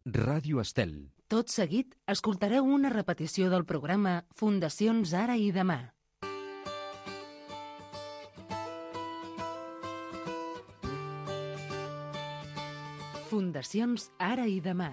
Ràdio Estel. Tot seguit, escoltareu una repetició del programa Fundacions Ara i Demà. Fundacions Ara i Demà.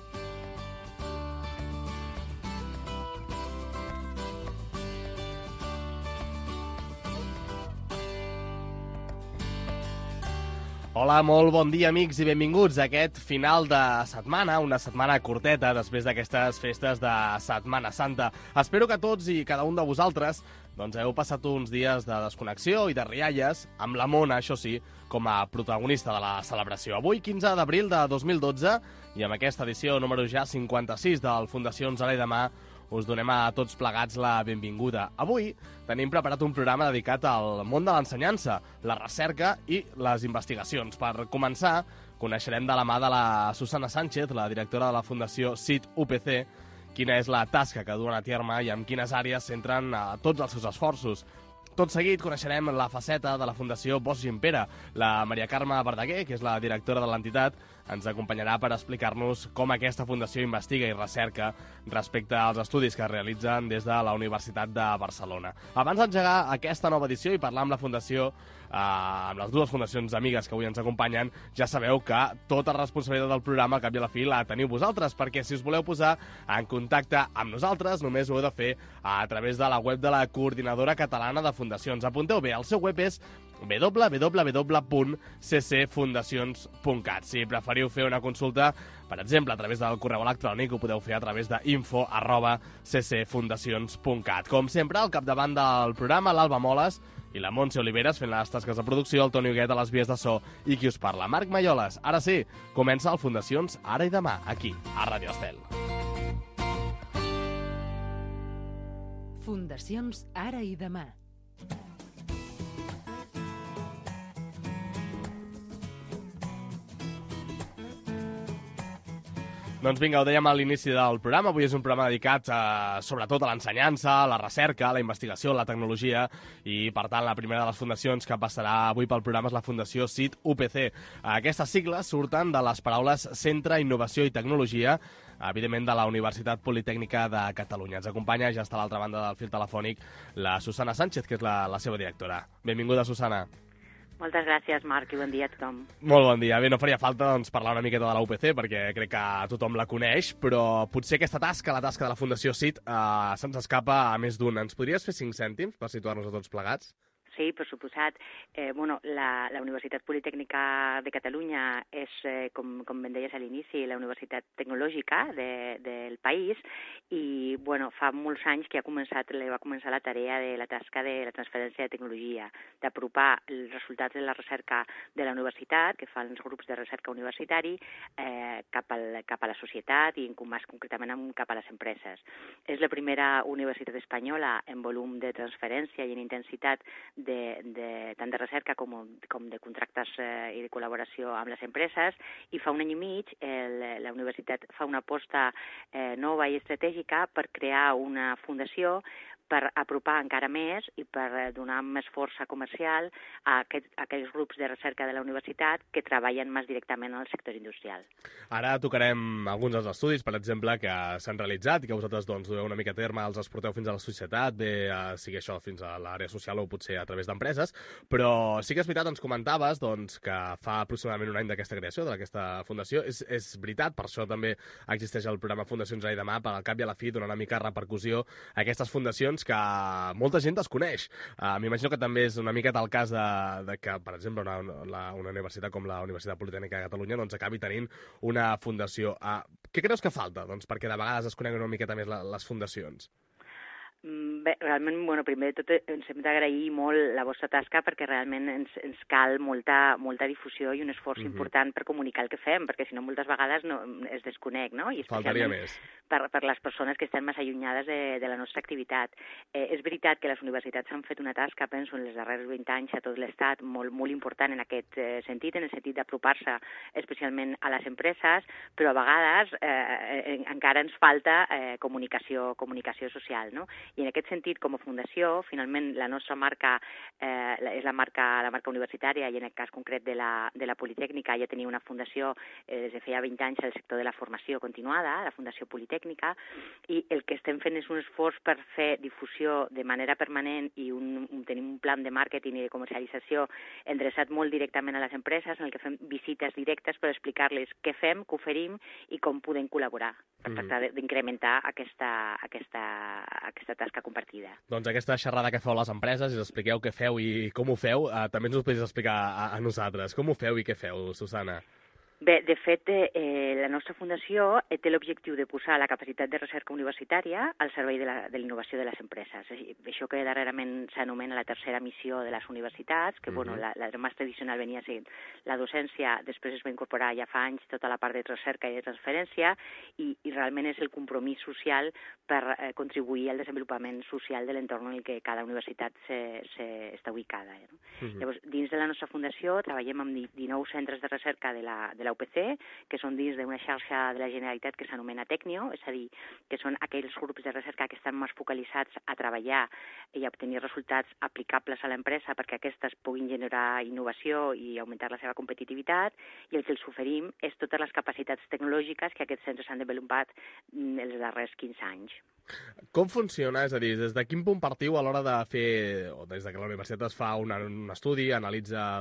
Hola, molt bon dia, amics, i benvinguts a aquest final de setmana, una setmana curteta després d'aquestes festes de Setmana Santa. Espero que tots i cada un de vosaltres heu passat uns dies de desconnexió i de rialles, amb la Mona, això sí, com a protagonista de la celebració. Avui, 15 d'abril de 2012, i amb aquesta edició número ja 56 del Fundacions Ara i Demà, us donem a tots plegats la benvinguda. Avui tenim preparat un programa dedicat al món de l'ensenyança, la recerca i les investigacions. Per començar, coneixerem de la mà de la Susana Sánchez, la directora de la Fundació CIT UPC, quina és la tasca que duen a terme i en quines àrees centren tots els seus esforços. Tot seguit coneixerem la faceta de la Fundació Bosch Gimpera. La Maria Carme Verdaguer, que és la directora de l'entitat, ens acompanyarà per explicar-nos com aquesta fundació investiga i recerca respecte als estudis que es realitzen des de la Universitat de Barcelona. Abans d'engegar aquesta nova edició i parlar amb la Fundació, amb les dues fundacions amigues que avui ens acompanyen, ja sabeu que tota responsabilitat del programa, al cap i a la fi, la teniu vosaltres, perquè si us voleu posar en contacte amb nosaltres, només ho heu de fer a través de la web de la Coordinadora Catalana de Fundacions. Apunteu bé, el seu web és www.ccfundacions.cat. Si preferiu fer una consulta, per exemple, a través del correu electrònic, ho podeu fer a través de info@ccfundacions.cat. Com sempre, al capdavant del programa, l'Alba Moles i la Montse Oliveres fent les tasques de producció, el Toni Huguet a les vies de so i qui us parla, Marc Malloles. Ara sí, comença el Fundacions Ara i Demà, aquí, a Ràdio Estel. Fundacions Ara i Demà. Doncs vinga, ho dèiem a l'inici del programa. Avui és un programa dedicat sobretot a l'ensenyança, a la recerca, a la investigació, a la tecnologia i, per tant, la primera de les fundacions que passarà avui pel programa és la Fundació CIT UPC. Aquestes sigles surten de les paraules Centre, Innovació i Tecnologia, evidentment de la Universitat Politècnica de Catalunya. Ens acompanya, ja està a l'altra banda del fil telefònic, la Susana Sánchez, que és la seva directora. Benvinguda, Susana. Moltes gràcies, Marc, i bon dia a tothom. Molt bon dia. Bé, no faria falta parlar una miqueta de la UPC, perquè crec que tothom la coneix, però potser aquesta tasca, la tasca de la Fundació CIT, se'ns escapa a més d'un. Ens podries fer 5 cèntims per situar-nos a tots plegats? Sí, per suposat. La Universitat Politècnica de Catalunya és, com ben deies a l'inici, la universitat tecnològica del país i fa molts anys que va començar la tarea de la tasca de la transferència de tecnologia, d'apropar els resultats de la recerca de la universitat, que fan els grups de recerca universitari, cap a la societat i més concretament cap a les empreses. És la primera universitat espanyola en volum de transferència i en intensitat tant de recerca com de contractes i de col·laboració amb les empreses, i fa un any i mig la universitat fa una aposta nova i estratègica per crear una fundació per apropar encara més i per donar més força comercial a aquells grups de recerca de la universitat que treballen més directament en el sector industrial. Ara tocarem alguns dels estudis, per exemple, que s'han realitzat i que vosaltres dueu una mica a terme, els exporteu fins a la societat, bé, sigui això fins a l'àrea social o potser a través d'empreses, però sí que és veritat, ens comentaves que fa aproximadament un any d'aquesta creació, d'aquesta fundació. És veritat, per això també existeix el programa Fundacions Ara i Demà, per al cap i a la fi donar una mica de repercussió a aquestes fundacions que molta gent desconeix. M'imagino que també és una miqueta el cas de que, per exemple, una universitat com la Universitat Politècnica de Catalunya acabi tenint una fundació. Què creus que falta perquè de vegades es coneguen una miqueta més les fundacions? Bé, realment, primer de tot ens hem d'agrair molt la vostra tasca perquè realment ens cal molta difusió i un esforç important per comunicar el que fem, perquè si no moltes vegades es desconec, no? I faltaria més. Per les persones que estan més allunyades de la nostra activitat. És veritat que les universitats han fet una tasca, penso, en els darrers 20 anys a tot l'Estat molt, molt important en aquest sentit, en el sentit d'apropar-se especialment a les empreses, però a vegades encara ens falta comunicació social, no? I en aquest sentit, com a fundació, finalment la nostra marca és la marca universitària, i en el cas concret de la Politècnica ja tenia una fundació des de feia 20 anys al sector de la formació continuada, la Fundació Politècnica, i el que estem fent és un esforç per fer difusió de manera permanent i tenim un plan de màrqueting i de comercialització endreçat molt directament a les empreses, en el que fem visites directes per explicar-les què fem, què oferim i com podem col·laborar per tractar d'incrementar aquesta tasca compartida. Doncs aquesta xerrada que feu a les empreses i us expliqueu què feu i com ho feu, també ens ho podeu explicar a nosaltres. Com ho feu i què feu, Susana? Bé, de fet, la nostra fundació té l'objectiu de posar la capacitat de recerca universitària al servei de la innovació de les empreses. Això que darrerament s'anomena la tercera missió de les universitats, que la més tradicional venia sent la docència, després es va incorporar ja fa anys tota la part de recerca i de transferència, i realment és el compromís social per contribuir al desenvolupament social de l'entorn en el que cada universitat està ubicada. Llavors, dins de la nostra fundació treballem amb 19 centres de recerca de la UPC, que són dins d'una xarxa de la Generalitat que s'anomena Tecnio, és a dir, que són aquells grups de recerca que estan més focalitzats a treballar i a obtenir resultats aplicables a l'empresa perquè aquestes puguin generar innovació i augmentar la seva competitivitat, i el que els oferim és totes les capacitats tecnològiques que aquests centres han desenvolupat els darrers 15 anys. Com funciona? És a dir, des de quin punt partiu a l'hora de fer, o des de que la universitat es fa un estudi, analitza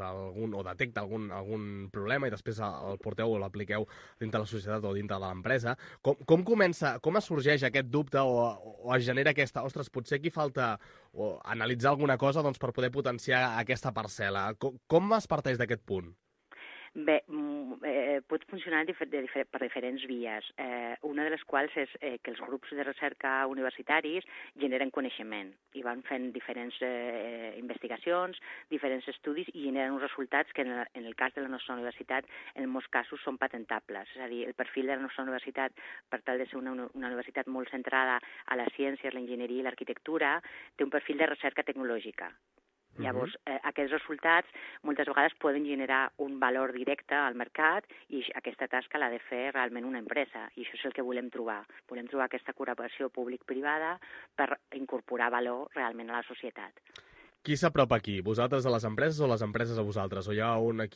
o detecta algun problema i després el porteu o l'apliqueu dintre de la societat o dintre de l'empresa, com comença, com es sorgeix aquest dubte o es genera aquesta, ostres, potser aquí falta analitzar alguna cosa per poder potenciar aquesta parcel·la? Com es parteix d'aquest punt? Bé, pot funcionar per diferents vies, una de les quals és que els grups de recerca universitaris generen coneixement i van fent diferents investigacions, diferents estudis i generen uns resultats que en el cas de la nostra universitat en molts casos són patentables. És a dir, el perfil de la nostra universitat, per tal de ser una universitat molt centrada a les ciències, l'enginyeria i l'arquitectura, té un perfil de recerca tecnològica. Llavors, aquests resultats moltes vegades poden generar un valor directe al mercat i aquesta tasca l'ha de fer realment una empresa, i això és el que volem trobar. Volem trobar aquesta col·laboració públic-privada per incorporar valor realment a la societat. Qui s'apropa aquí? Vosaltres a les empreses o les empreses a vosaltres? O hi ha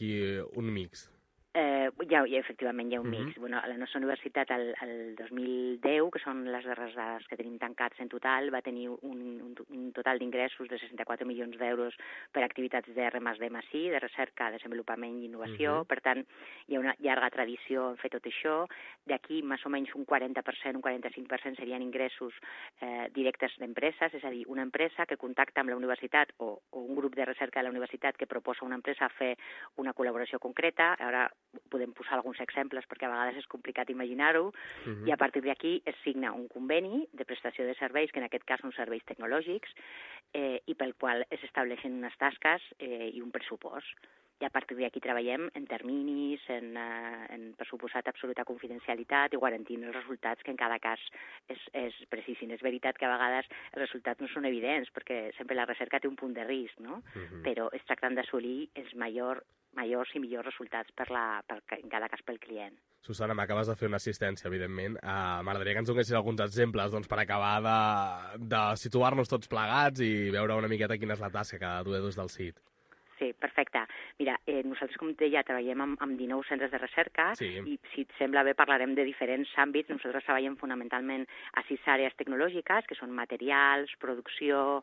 un mix? Efectivament, hi ha un mix. A la nostra universitat, el 2010, que són les darreres dades que tenim tancats en total, va tenir un total d'ingressos de 64 milions d'euros per activitats de R+D+I, de recerca, desenvolupament i innovació. Per tant, hi ha una llarga tradició en fer tot això. D'aquí, més o menys un 40%, un 45% serien ingressos directes d'empreses, és a dir, una empresa que contacta amb la universitat o un grup de recerca de la universitat que proposa a una empresa fer una col·laboració concreta. Ara podem posar alguns exemples perquè a vegades és complicat imaginar-ho, i a partir d'aquí es signa un conveni de prestació de serveis, que en aquest cas són serveis tecnològics, i pel qual es estableixen unes tasques i un pressupost. I a partir d'aquí treballem en terminis, en per suposat absoluta confidencialitat i garantint els resultats que en cada cas es precisin. És veritat que a vegades els resultats no són evidents perquè sempre la recerca té un punt de risc, no? Però es tracten d'assolir els majors i millors resultats en cada cas pel client. Susana, m'acabes de fer una assistència, evidentment. M'agradaria que ens donessis alguns exemples per acabar de situar-nos tots plegats i veure una miqueta quina és la tasca que dueu des del CIT. Sí, perfecte. Mira, nosaltres, com et deia, treballem amb 19 centres de recerca i, si et sembla bé, parlarem de diferents àmbits. Nosaltres treballem fonamentalment a 6 àrees tecnològiques, que són materials, producció,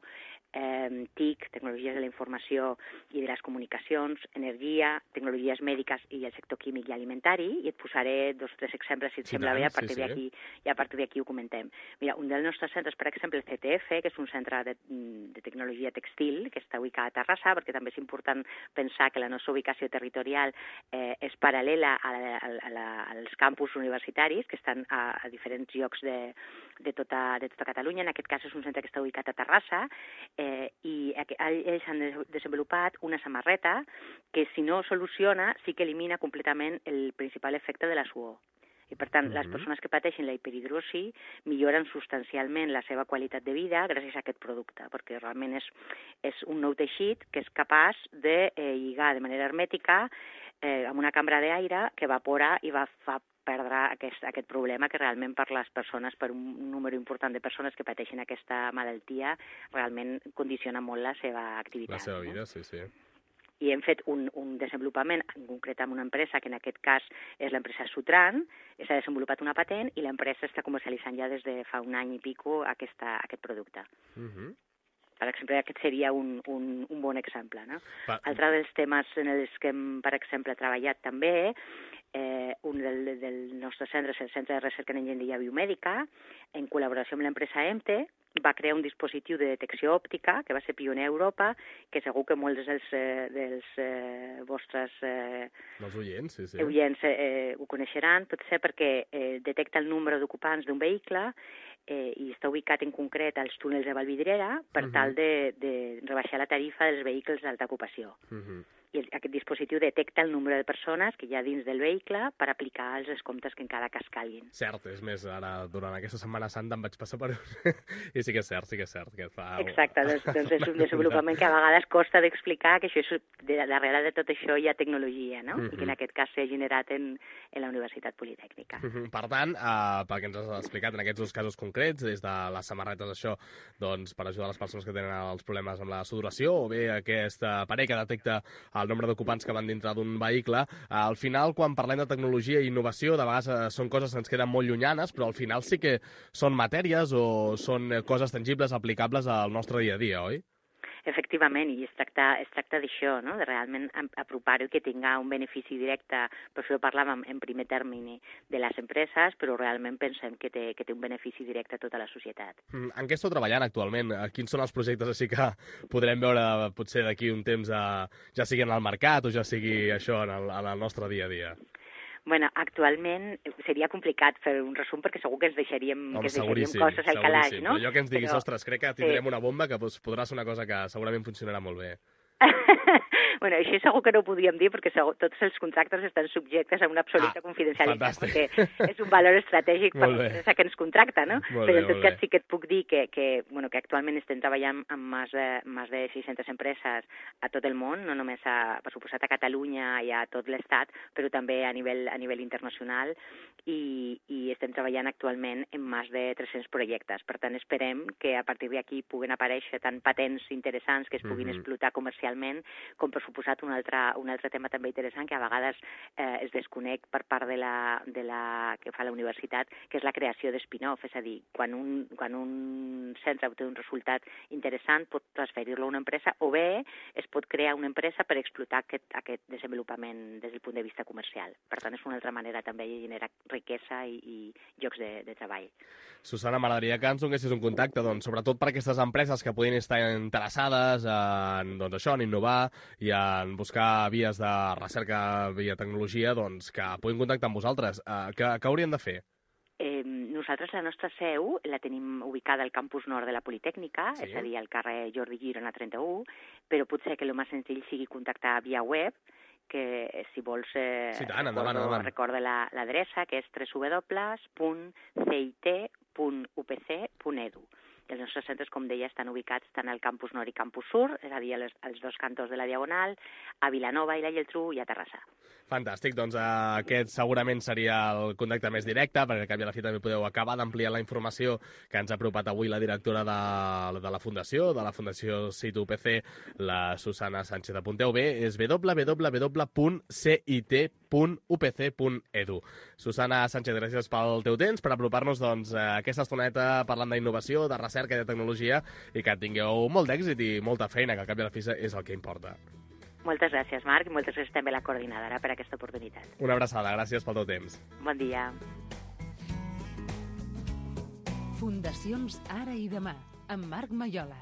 TIC, tecnologies de la informació i de les comunicacions, energia, tecnologies mèdiques i el sector químic i alimentari, i et posaré 2 o 3 exemples, si et sembla bé, a partir d'aquí ho comentem. Mira, un dels nostres centres, per exemple, el CTF, que és un centre de tecnologia textil, que està ubicat a Terrassa, perquè també és important pensar que la nostra ubicació territorial és paral·lela als campus universitaris, que estan a diferents llocs de tota Catalunya. En aquest cas és un centre que està ubicat a Terrassa, i ells han desenvolupat una samarreta que, si no soluciona, sí que elimina completament el principal efecte de la suor. I, per tant, les persones que pateixen la hiperhidrosi milloren substancialment la seva qualitat de vida gràcies a aquest producte, perquè realment és un nou teixit que és capaç de lligar de manera hermètica amb una cambra d'aire que evapora i fa perdre aquest problema que realment per les persones, per un número important de persones que pateixen aquesta malaltia, realment condiciona molt la seva activitat. La seva vida, sí. I hem fet un desenvolupament, en concret amb una empresa, que en aquest cas és l'empresa Sutran, s'ha desenvolupat una patent i l'empresa està comercialitzant ja des de fa un any i pico aquest producte. Per exemple, aquest seria un bon exemple, no? Altre dels temes en els que hem, per exemple, treballat també, un del nostre centre és el Centre de Recerca en Enginyeria Biomèdica, en col·laboració amb l'empresa EMTE, va crear un dispositiu de detecció òptica que va ser pioner a Europa, que segur que molts dels vostres oients ho coneixeran, potser perquè detecta el nombre d'ocupants d'un vehicle i està ubicat en concret als túnels de Vallvidrera per tal de rebaixar la tarifa dels vehicles d'alta ocupació. I aquest dispositiu detecta el nombre de persones que hi ha dins del vehicle per aplicar els descomptes que en cada cas calguin. Cert, és més, ara durant aquesta Setmana Santa em vaig passar per i sí que és cert. Que fa... Exacte, doncs és un desenvolupament que a vegades costa d'explicar que això és, darrere de tot això hi ha tecnologia, no? I que en aquest cas s'ha generat en la Universitat Politècnica. Per tant, pel que ens has explicat en aquests dos casos concrets, des de les samarretes, això, doncs, per ajudar les persones que tenen els problemes amb la sudoració, o bé aquest aparell que detecta el nombre d'ocupants que van dintre d'un vehicle, al final, quan parlem de tecnologia i innovació, de vegades són coses que ens queden molt llunyanes, però al final sí que són matèries o són coses tangibles aplicables al nostre dia a dia, oi? Efectivament, i es tracta d'això, no? De realment apropar-ho i que tinga un benefici directe. Per això parlàvem en primer termini de les empreses, però realment pensem que té un benefici directe a tota la societat. En què esteu treballant actualment? Quins són els projectes així que podrem veure potser d'aquí un temps, ja sigui en el mercat o ja sigui això en el nostre dia a dia? Bueno, actualment seria complicat fer un resum perquè segur que ens deixaríem coses al calaix, no? Però allò que ens diguis, ostres, crec que tindrem una bomba que podrà ser una cosa que segurament funcionarà molt bé. Bueno, això segur que no ho podríem dir perquè tots els contractes estan subjectes a una absoluta confidencialitat, perquè és un valor estratègic per l'empresa que ens contracta, no? Però en tot cas sí que et puc dir que actualment estem treballant amb més de 600 empreses a tot el món, no només per suposat a Catalunya i a tot l'Estat, però també a nivell internacional, i estem treballant actualment en més de 300 projectes. Per tant, esperem que a partir d'aquí puguen aparèixer tant patents interessants que es puguin explotar comercialment, com per suposat un altre tema també interessant que a vegades es desconeix per part de la que fa la universitat, que és la creació d'espin-off, és a dir, quan un centre obté un resultat interessant pot transferir-lo a una empresa o bé es pot crear una empresa per explotar aquest desenvolupament des del punt de vista comercial. Per tant, és una altra manera també de generar riquesa i llocs de treball. Susana, m'agradaria que ens donessis un contacte, doncs, sobretot per aquestes empreses que puguin estar interessades en innovar i en buscar vies de recerca via tecnologia, doncs, que puguin contactar amb vosaltres. Què haurien de fer? Nosaltres la nostra seu la tenim ubicada al campus nord de la Politècnica, sí? És a dir, al carrer Jordi Girona 31, però potser que el més senzill sigui contactar via web, que si vols recorda l'adreça, que és www.cit.upc.edu. Els nostres centres, com deia, estan ubicats tant al campus nord i campus sur, és a dir, als dos cantons de la Diagonal, a Vilanova i la Geltrú i a Terrassa. Fantàstic, doncs aquest segurament seria el contacte més directe, perquè al cap i a la fi també podeu acabar d'ampliar la informació que ens ha apropat avui la directora de la Fundació CIT UPC, la Susana Sánchez. Apunteu bé, és www.cit.upc.edu. Susana Sánchez, gràcies pel teu temps, per apropar-nos aquesta estoneta parlant d'innovació, de recerca i de tecnologia, i que tingueu molt d'èxit i molta feina, que al cap i a la fi és el que importa. Moltes gràcies, Marc, i moltes gràcies també a la coordinadora per aquesta oportunitat. Una abraçada, gràcies pel teu temps. Bon dia. Fundacions Ara i Demà, amb Marc Maiola.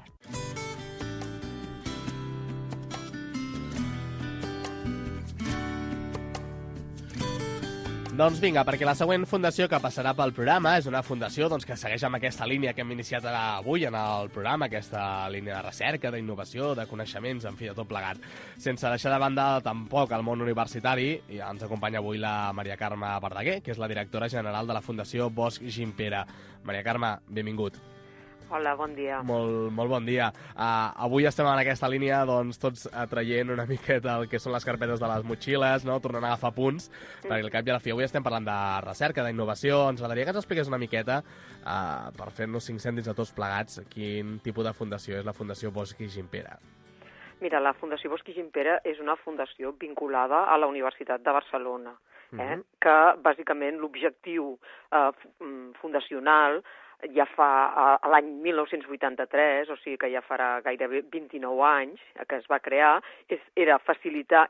Doncs vinga, perquè la següent fundació que passarà pel programa és una fundació que segueix amb aquesta línia que hem iniciat avui en el programa, aquesta línia de recerca, d'innovació, de coneixements, en fi, de tot plegat. Sense deixar de banda tampoc el món universitari, i ens acompanya avui la Maria Carme Verdaguer, que és la directora general de la Fundació Bosch Gimpera. Maria Carme, benvingut. Hola, bon dia. Molt bon dia. Avui estem en aquesta línia, doncs, tots traient una miqueta el que són les carpetes de les motxilles, no? Tornant a agafar punts, perquè al cap i a la fi avui estem parlant de recerca, d'innovació. Ens agradaria que ens expliqués una miqueta, per fer-nos 5 cèntims a tots plegats, quin tipus de fundació és la Fundació Bosch i Gimpera. Mira, la Fundació Bosch i Gimpera és una fundació vinculada a la Universitat de Barcelona, que bàsicament l'objectiu fundacional ja fa l'any 1983, o sigui que ja farà gairebé 29 anys que es va crear, era facilitar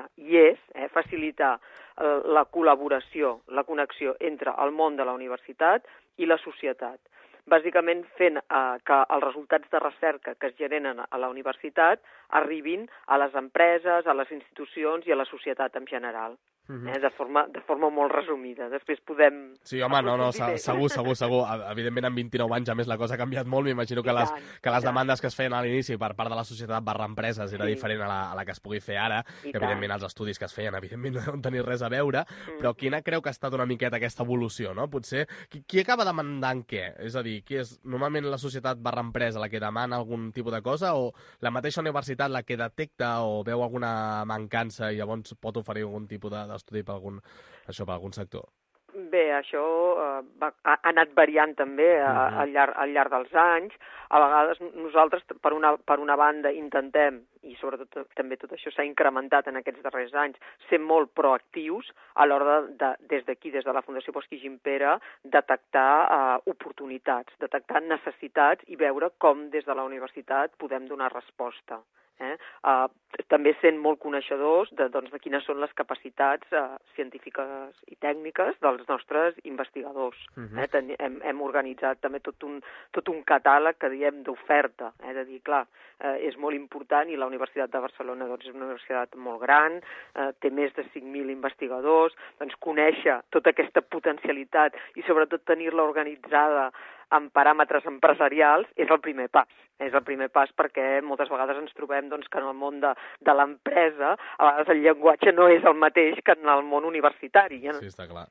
la col·laboració, la connexió entre el món de la universitat i la societat. Bàsicament fent que els resultats de recerca que es generen a la universitat arribin a les empreses, a les institucions i a la societat en general. De forma molt resumida. Després podem... Sí, home, segur. Evidentment, en 29 anys, a més, la cosa ha canviat molt. M'imagino que les demandes que es feien a l'inici per part de la societat barra empreses era diferent a la que es pugui fer ara. I evidentment, els estudis que es feien, evidentment, no deuen tenir res a veure. Però quina creu que ha estat una miqueta aquesta evolució, no? Potser, qui acaba demandant què? És a dir, qui és normalment la societat barra empresa la que demana algun tipus de cosa o la mateixa universitat la que detecta o veu alguna mancança i llavors pot oferir algun tipus d'estudi per algun sector? Bé, això ha anat variant també al llarg dels anys. A vegades nosaltres, per una banda, intentem, i sobretot també tot això s'ha incrementat en aquests darrers anys, ser molt proactius a l'hora des d'aquí, des de la Fundació Bosch i Gimpera, detectar oportunitats, detectar necessitats i veure com des de la universitat podem donar resposta. També sent molt coneixedors de quines són les capacitats científiques i tècniques dels nostres investigadors. Hem organitzat també tot un catàleg que diem d'oferta, de dir, clar, és molt important i la Universitat de Barcelona és una universitat molt gran, té més de 5.000 investigadors, doncs conèixer tota aquesta potencialitat i sobretot tenir-la organitzada en paràmetres empresarials és el primer pas. És el primer pas perquè moltes vegades ens trobem que en el món de l'empresa a vegades el llenguatge no és el mateix que en el món universitari. Sí, està clar.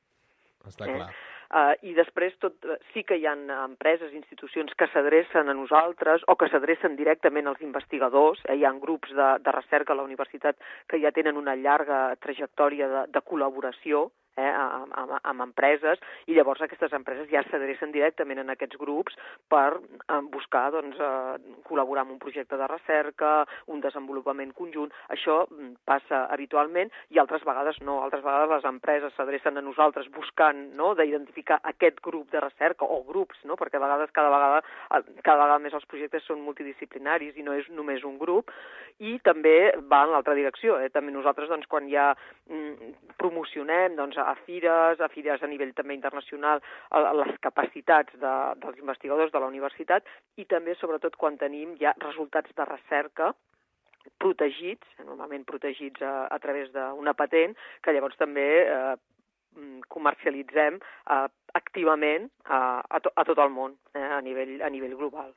I després sí que hi ha empreses, institucions que s'adrecen a nosaltres o que s'adrecen directament als investigadors. Hi ha grups de recerca a la universitat que ja tenen una llarga trajectòria de col·laboració amb empreses i llavors aquestes empreses ja s'adrecen directament en aquests grups per buscar col·laborar en un projecte de recerca, un desenvolupament conjunt. Això passa habitualment i altres vegades no. Altres vegades les empreses s'adrecen a nosaltres buscant d'identificar aquest grup de recerca o grups, perquè a vegades cada vegada més els projectes són multidisciplinaris i no és només un grup, i també va en l'altra direcció. També nosaltres quan ja promocionem a fires a nivell també internacional, les capacitats dels investigadors de la universitat i també, sobretot, quan tenim ja resultats de recerca protegits, normalment protegits a través d'una patent, que llavors també comercialitzem activament a tot el món, a nivell global.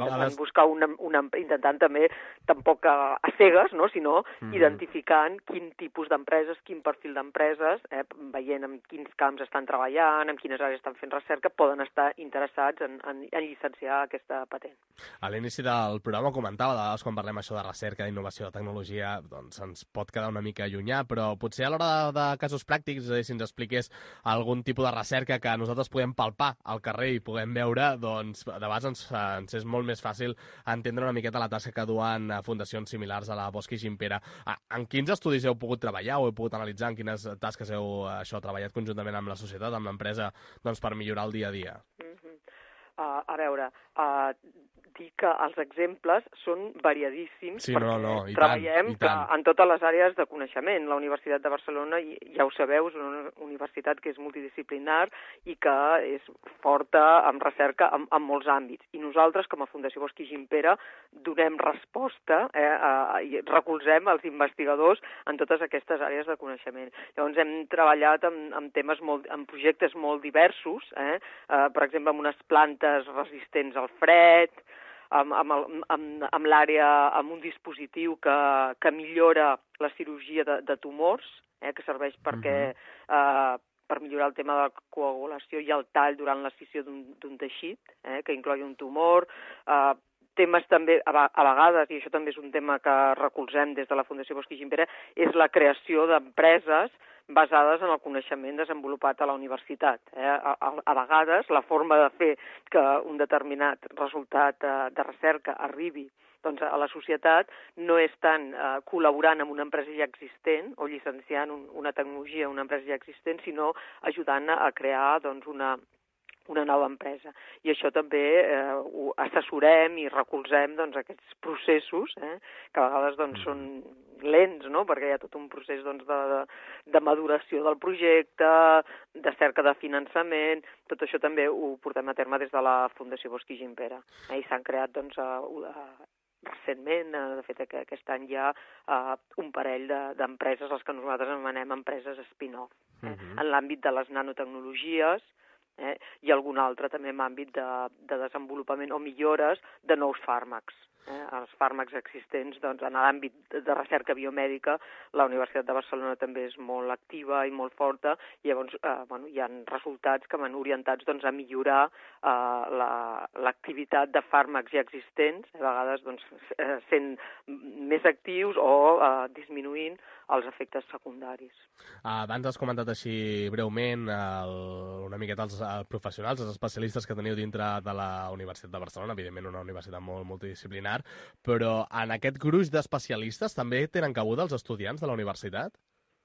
Intentant també, tampoc a cegues, sinó identificant quin tipus d'empreses, quin perfil d'empreses, veient en quins camps estan treballant, en quines àrees estan fent recerca, poden estar interessats en llicenciar aquesta patent. A l'inici del programa comentava, de vegades quan parlem això de recerca, d'innovació, de tecnologia, doncs ens pot quedar una mica llunyà, però potser a l'hora de casos pràctics, si ens expliqués algun tipus de recerca que nosaltres podem palpar al carrer i podem veure, doncs de vegades ens és molt més fàcil entendre una miqueta la tasca que duen fundacions similars a la Bosch i Gimpera. En quins estudis heu pogut treballar o heu pogut analitzar, en quines tasques heu treballat conjuntament amb la societat, amb l'empresa, per millorar el dia a dia? A veure, dir que els exemples són variadíssims perquè treballem en totes les àrees de coneixement. La Universitat de Barcelona, ja ho sabeu, és una universitat que és multidisciplinar i que és forta en recerca en molts àmbits. I nosaltres, com a Fundació Bosch i Gimpera, donem resposta i recolzem els investigadors en totes aquestes àrees de coneixement. Llavors hem treballat en projectes molt diversos, per exemple, amb unes plantes resistents al fred, amb l'àrea, amb un dispositiu que millora la cirurgia de tumors, que serveix perquè per millorar el tema de la coagulació i el tall durant l'escissió d'un teixit, que inclogui un tumor, temes també, a vegades, i això també és un tema que recolzem des de la Fundació Bosch i Gimpera, és la creació d'empreses basades en el coneixement desenvolupat a la universitat. A vegades, la forma de fer que un determinat resultat de recerca arribi a la societat no és tant col·laborant amb una empresa ja existent o llicenciant una tecnologia en una empresa ja existent, sinó ajudant a crear una nova empresa. I això també ho assessorem i recolzem aquests processos, que a vegades són lents, no? Perquè hi ha tot un procés de maduració del projecte, de cerca de finançament, tot això també ho portem a terme des de la Fundació Bosch i Gimpera. I s'han creat recentment, de fet aquest any hi ha un parell d'empreses, les que nosaltres anomenem empreses spin-off, en l'àmbit de les nanotecnologies, i algun altre també en àmbit de desenvolupament o millores de nous fàrmacs. Els fàrmacs existents, en l'àmbit de recerca biomèdica, la Universitat de Barcelona també és molt activa i molt forta, i llavors hi ha resultats que van orientats a millorar l'activitat de fàrmacs ja existents, a vegades sent més actius o disminuint els efectes secundaris. Abans has comentat així breument una miqueta els professionals, els especialistes que teniu dintre de la Universitat de Barcelona, evidentment una universitat molt multidisciplinar, però en aquest gruix d'especialistes també tenen cabuda els estudiants de la universitat?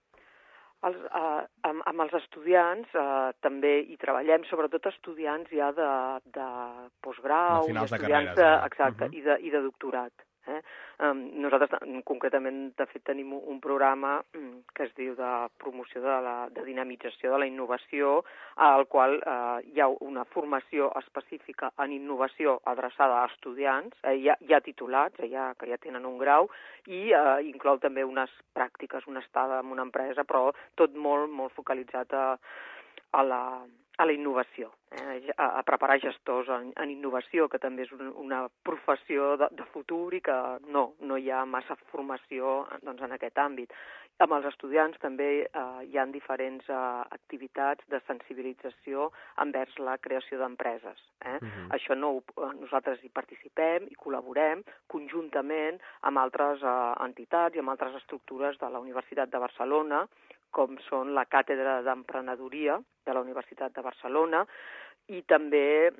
Amb els estudiants també hi treballem, sobretot estudiants ja de postgrau, estudiants exacte, i de doctorat. Nosaltres concretament de fet tenim un programa que es diu de promoció de dinamització de la innovació, al qual hi ha una formació específica en innovació adreçada a estudiants, ja titulats, que ja tenen un grau, i inclou també unes pràctiques, una estada en una empresa, però tot molt, molt focalitzat a la innovació, a preparar gestors en innovació, que també és una professió de futur i que no hi ha massa formació en aquest àmbit. Amb els estudiants també hi ha diferents activitats de sensibilització envers la creació d'empreses. Això nosaltres hi participem i col·laborem conjuntament amb altres entitats i amb altres estructures de la Universitat de Barcelona, com són la Càtedra d'Emprenedoria de la Universitat de Barcelona i també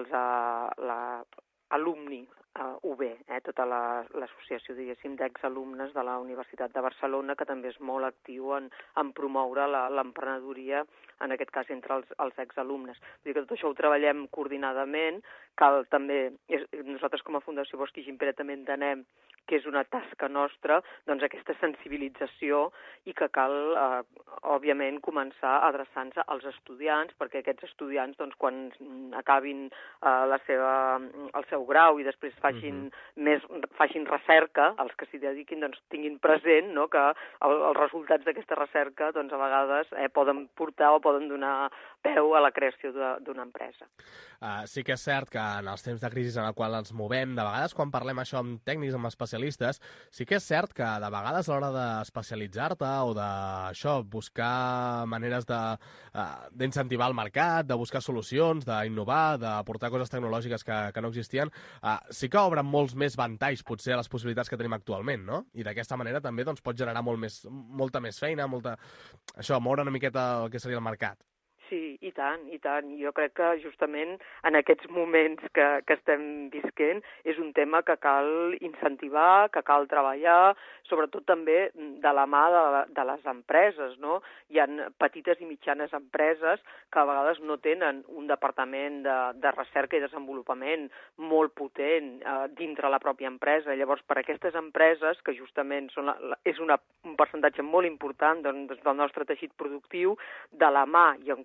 l'alumni UB, tota l'associació, diguéssim, d'exalumnes de la Universitat de Barcelona, que també és molt actiu en promoure l'emprenedoria, en aquest cas entre els exalumnes. Vull dir que tot això ho treballem coordinadament, cal també, nosaltres com a Fundació Bosch i Gimpera també entenem que és una tasca nostra, aquesta sensibilització, i que cal, òbviament, començar adreçant-se als estudiants, perquè aquests estudiants, quan acabin el seu grau i després facin recerca, els que s'hi dediquin, tinguin present que els resultats d'aquesta recerca, a vegades poden portar o poden donar peu a la creació d'una empresa. Sí que és cert que en els temps de crisi en el qual ens movem, de vegades quan parlem això amb tècnics, amb especialistes, sí que és cert que de vegades a l'hora d'especialitzar-te o buscar maneres d'incentivar el mercat, de buscar solucions, d'innovar, d'aportar coses tecnològiques que no existien, sí que obren molts més ventalls potser a les possibilitats que tenim actualment, no? I d'aquesta manera també pot generar molta més feina, moure una miqueta el que seria el mercat. Sí, i tant, i tant. Jo crec que justament en aquests moments que estem visquent és un tema que cal incentivar, que cal treballar, sobretot també de la mà de les empreses, no? Hi ha petites i mitjanes empreses que a vegades no tenen un departament de recerca i desenvolupament molt potent dintre la pròpia empresa. Llavors, per aquestes empreses, que justament és un percentatge molt important del nostre teixit productiu, de la mà i en col·laboració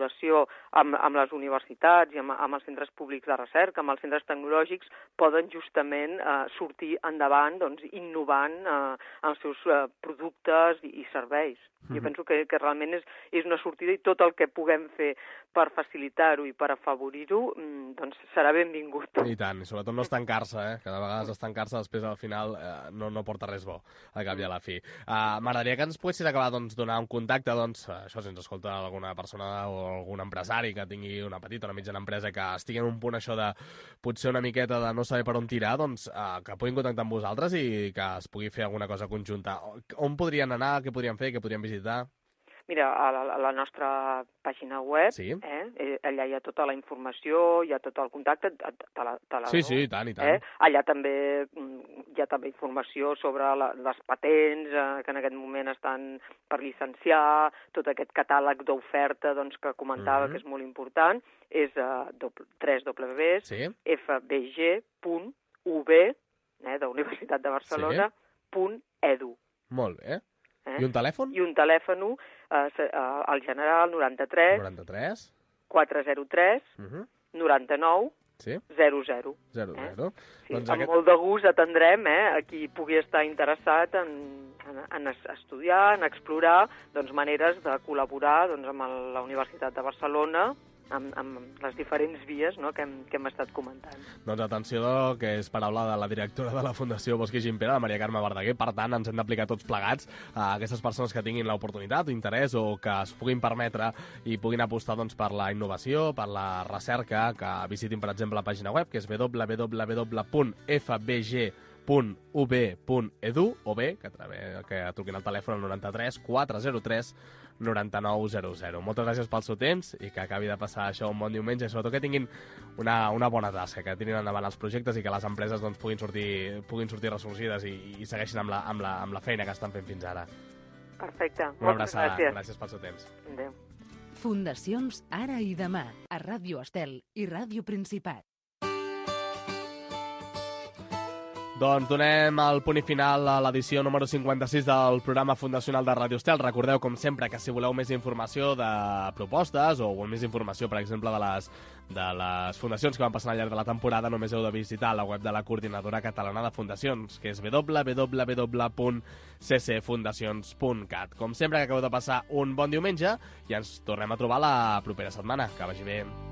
col·laboració amb les universitats i amb els centres públics de recerca, amb els centres tecnològics, poden justament sortir endavant innovant els seus productes i serveis. Jo penso que realment és una sortida i tot el que puguem fer per facilitar-ho i per afavorir-ho serà benvingut. I tant, i sobretot no estancar-se, que de vegades estancar-se després al final no porta res bo, al cap i a la fi. M'agradaria que ens poguessis acabar donar un contacte, això, si ens escolta alguna persona o algun empresari que tingui una petita o una mitjana empresa que estigui en un punt això de potser una miqueta de no saber per on tirar, que puguin contactar amb vosaltres i que es pugui fer alguna cosa conjunta. On podrien anar, què podrien fer, què podrien visitar? Mira, a la nostra pàgina web, sí. Allà hi ha tota la informació, hi ha tot el contacte, Sí, i tant, i tant. Allà també hi ha també informació sobre les patents, que en aquest moment estan per llicenciar, tot aquest catàleg d'oferta que comentava que és molt important, és www.fbg.ub, de Universitat de Barcelona, .edu. Molt bé. I un telèfon? I un telèfon, al general 93 403 99 00. Sí, amb molt de gust atendrem a qui pugui estar interessat en estudiar, en explorar maneres de col·laborar amb la Universitat de Barcelona, amb les diferents vies que hem estat comentant. Doncs atenció, que és paraula de la directora de la Fundació Bosch i Gimpera, la Maria Carme Verdaguer. Per tant, ens hem d'aplicar tots plegats a aquestes persones que tinguin l'oportunitat o interès o que es puguin permetre i puguin apostar per la innovació, per la recerca, que visitin, per exemple, la pàgina web, que és www.fbg.ub.edu o bé, que truquin al telèfon al 93 403 9900. Moltes gràcies pel seu temps i que acabi de passar això un bon diumenge i sobretot que tinguin una bona tasca, que tirin endavant els projectes i que les empreses puguin sortir ressorgides i segueixin amb la feina que estan fent fins ara. Perfecte. Una abraçada. Gràcies pel seu temps. Adéu. Fundacions Ara i Demà, a Ràdio Estel i Ràdio Principat. Doncs donem el punt i final a l'edició número 56 del programa fundacional de Ràdio Estel. Recordeu, com sempre, que si voleu més informació de propostes o més informació, per exemple, de les fundacions que van passant al llarg de la temporada, només heu de visitar la web de la Coordinadora Catalana de Fundacions, que és www.ccfundacions.cat. Com sempre, que acabeu de passar un bon diumenge i ens tornem a trobar la propera setmana. Que vagi bé.